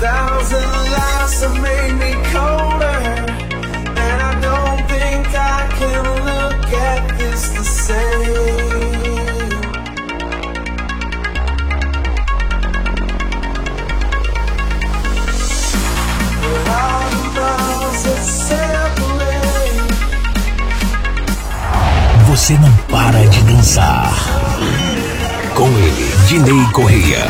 Você não para de dançar. Com ele, Dinei Correia.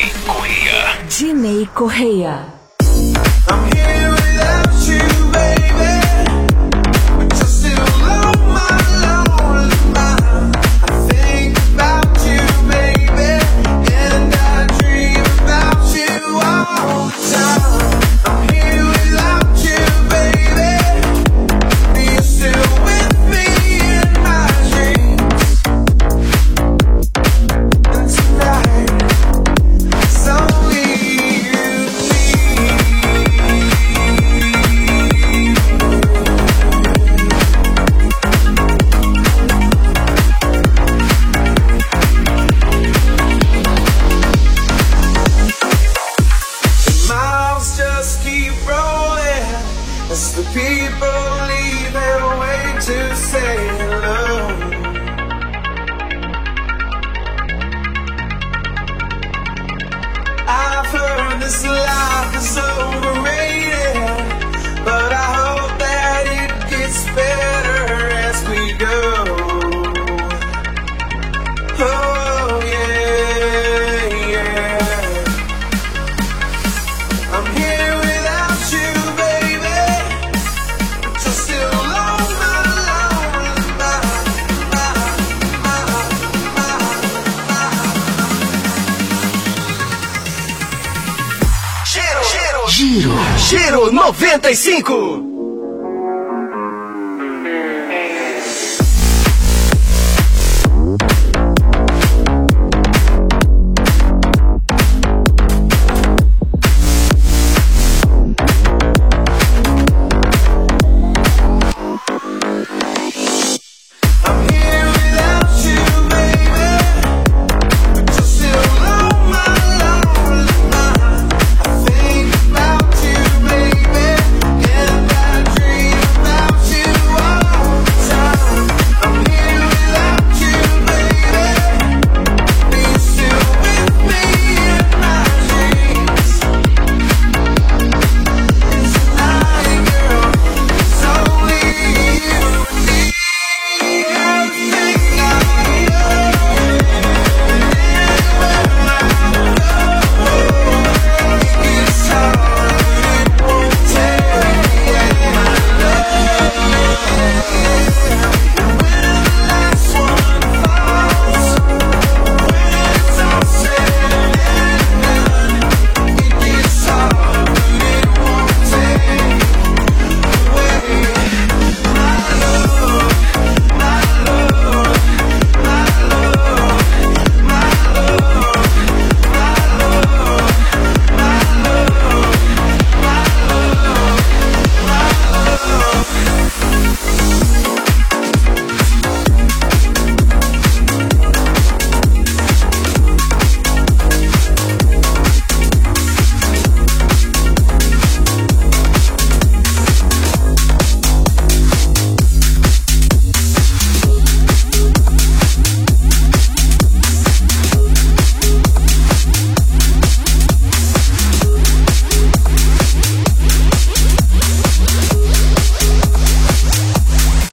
Dinei Correia. I'm here without you, baby. But you're still on my lonely mind. I think about you, baby, and I dream about you all the time. I'm here without you, baby. You're still with me in my dreams. And tonight, it's only you and me. The miles just keep rolling as the people leave and wait to say hello. I've heard this life is overrated, but I hope that it gets better as we go. Oh yeah, yeah. I'm here without you, baby. But you're still on my lonely Giro 95.